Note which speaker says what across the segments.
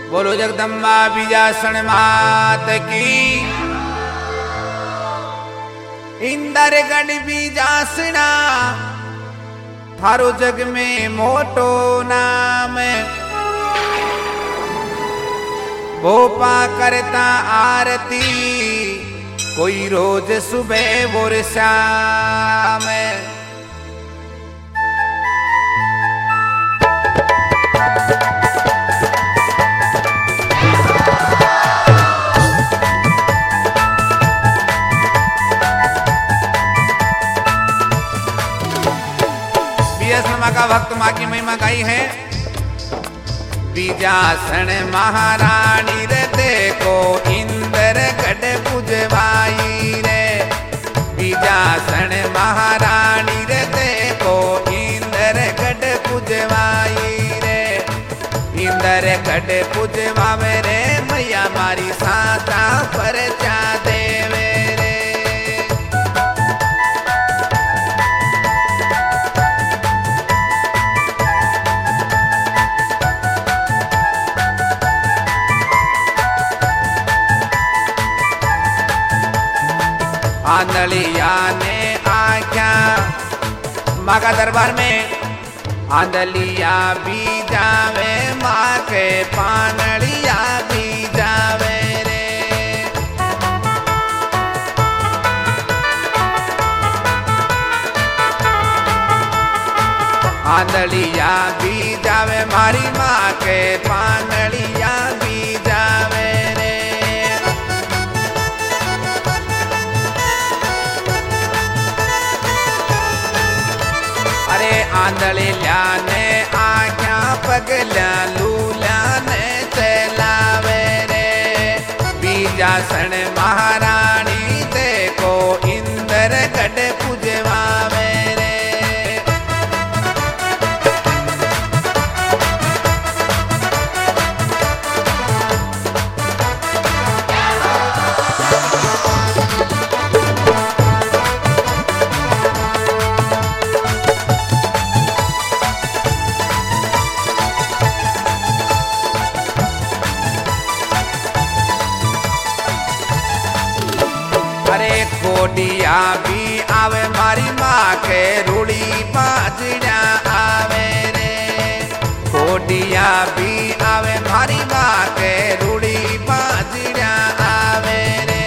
Speaker 1: बोलो जगदम्बा बीजासन मात की। इंदरगढ़ बीजासना थारो जग में मोटो नाम। भोपा करता आरती कोई रोज सुबह और शाम। का भक्त माँ की महिमा गाई है। बीजासन महारानी रे देखो इंदरगढ़ पुजवाई रे। बीजासन महारानी रे देखो इंदरगढ़ पुजवाई रे। इंदरगढ़ पुजवावे रे मैया मारी साता पर जा देवे रे। आंधलिया ने आख्या माँ का दरबार में। आंधलिया भी जावे माँ के पानलिया भी जावे रे। आंधलिया भी जावे मारी माँ के पानलिया भी जावे रे। आंधलिया ने आख्या पगला लूला ने चलावे रे। बीजासन महारानी देखो इंदरगढ़ पुजवावे रे। कोडिया भी आवे मारी माँ के रूड़ी पाजड़ा आवे रे। कोडिया भी आवे मारी माँ के रूड़ी पाजड़ा आवे रे।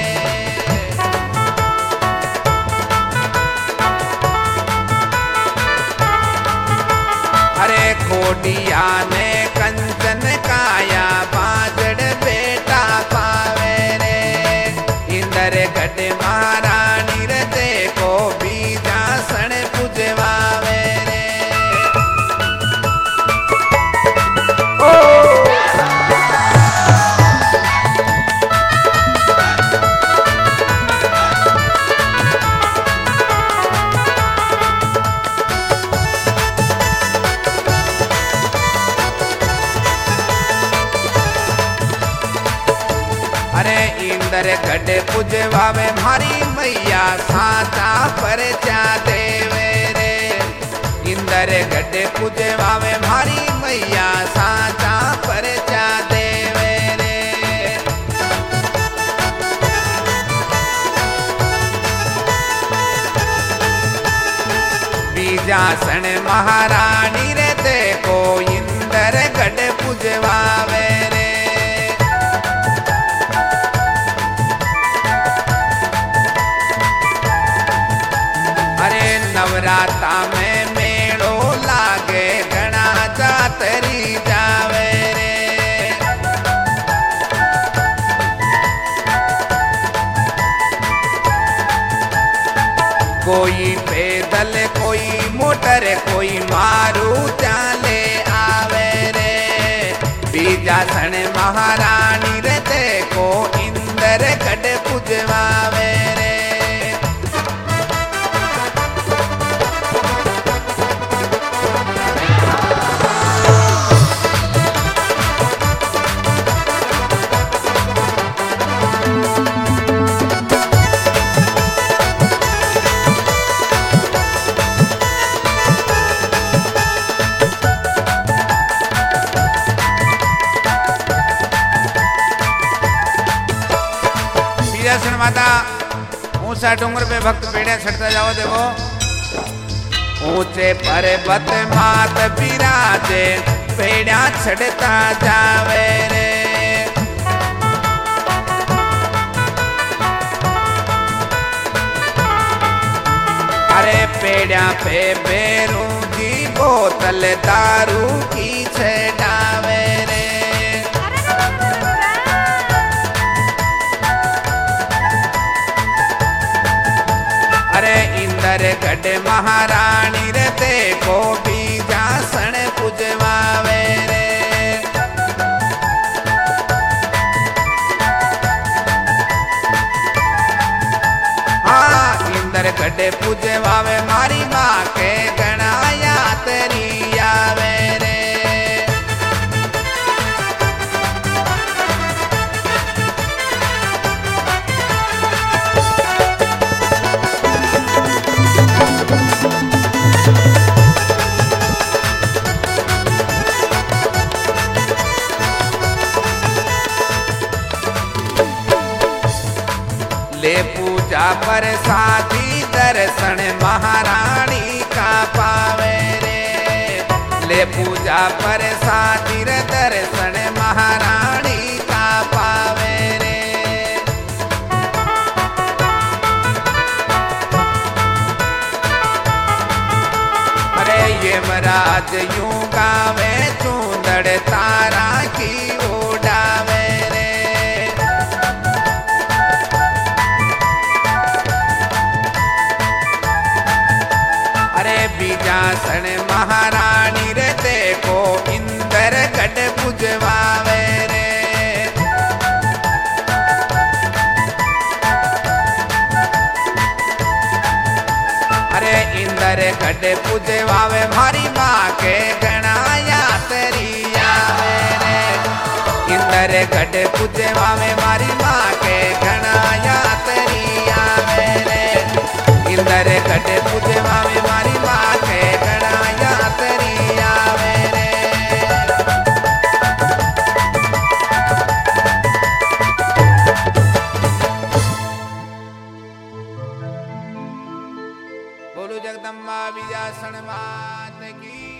Speaker 1: अरे कोडिया ने कंचन काया बाजड़ बेटा पावे रे। इंदरगढ़ महारानी रे देखो बीजासन पुजवावे रे। अरे इंदरगढ़ पुजवावे मारी मैया साता पर जा देवे रे। इंदरगढ़ पुजवावे मारी मैया साता पर जा देवे रे। बीजासन महारानी रे देखो इंदरगढ़ पुजवावे रे। नवराता में मेड़ो लागे घना जातरी जावे रे। कोई पैदल कोई मोटर कोई मारू चाले आवे रे। बीजासन महारानी रे देखो इंदरगढ़ पुजवावे रे। माता ऊंचा डूंगर पे भक्त पेड़िया छटता जाओ। देखो ऊंचे पर्वत मात बिराजे पेड़िया छटता जावे रे। अरे पेड़िया पे बेरू की बोतल दारू की छेड़ावे रे। अरे इंदर गढ़ महारानी रे देखो बीजा सण पुजवावे रे। हाँ इंदर गढ़ पुजवावे मारी माँ के गणाया तेरी आवे रे। ले पूजा पर साथी दर्शन महारानी का पावे रे। ले पूजा पर साथी दर्शन महारानी का पावे रे। अरे ये महाराज यूं गावे चूंदड़ तारा की उड़ावे रे। बीजासन महारानी रे देखो इंदर गढ़ पुजवावे रे। अरे इंदर गढ़ पुजवावे मारी माँ के गणाया तेरी आवे रे। इंदर गढ़ पुजवावे मारी माँ के गणाया तेरी आवे रे। इंदर गढ़ पुजवावे मारी माँ के गणाया तेरी आवे रे। बोलो जगदम्बा विजयासन मात की।